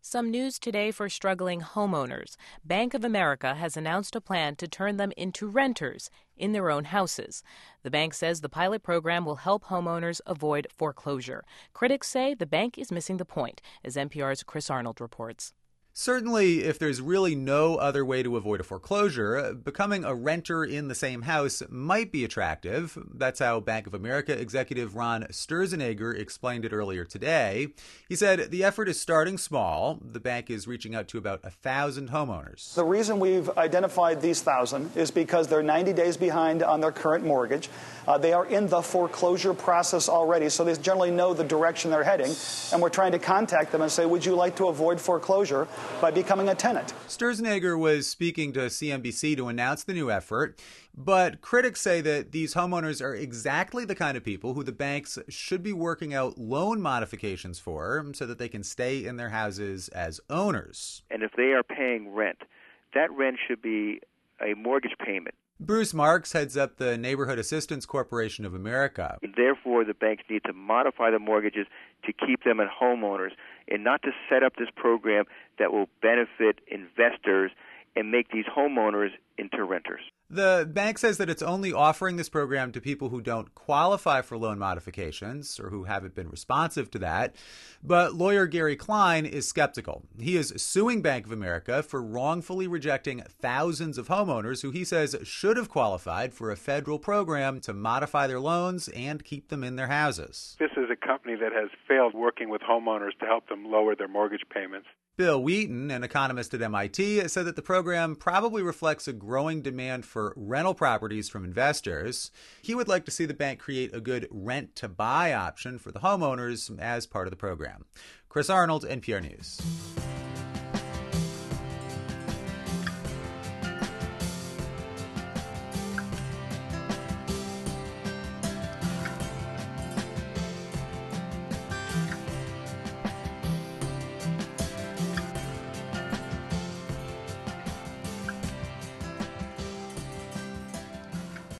Some news today for struggling homeowners. Bank of America has announced a plan to turn them into renters in their own houses. The bank says the pilot program will help homeowners avoid foreclosure. Critics say the bank is missing the point, as NPR's Chris Arnold reports. Certainly, if there's really no other way to avoid a foreclosure, becoming a renter in the same house might be attractive. That's how Bank of America executive Ron Sturzenegger explained it earlier today. He said the effort is starting small. The bank is reaching out to about 1,000 homeowners. The reason we've identified these 1,000 is because they're 90 days behind on their current mortgage. They are in the foreclosure process already, so they generally know the direction they're heading. And we're trying to contact them and say, would you like to avoid foreclosure by becoming a tenant? Sturzenegger was speaking to CNBC to announce the new effort, but critics say that these homeowners are exactly the kind of people who the banks should be working out loan modifications for so that they can stay in their houses as owners. And if they are paying rent, that rent should be a mortgage payment. Bruce Marks heads up the Neighborhood Assistance Corporation of America. Therefore, the banks need to modify the mortgages to keep them as homeowners and not to set up this program that will benefit investors and make these homeowners into renters. The bank says that it's only offering this program to people who don't qualify for loan modifications or who haven't been responsive to that. But lawyer Gary Klein is skeptical. He is suing Bank of America for wrongfully rejecting thousands of homeowners who he says should have qualified for a federal program to modify their loans and keep them in their houses. This is a company that has failed working with homeowners to help them lower their mortgage payments. Bill Wheaton, an economist at MIT, said that the program probably reflects a growing demand for rental properties from investors. He would like to see the bank create a good rent-to-buy option for the homeowners as part of the program. Chris Arnold, NPR News.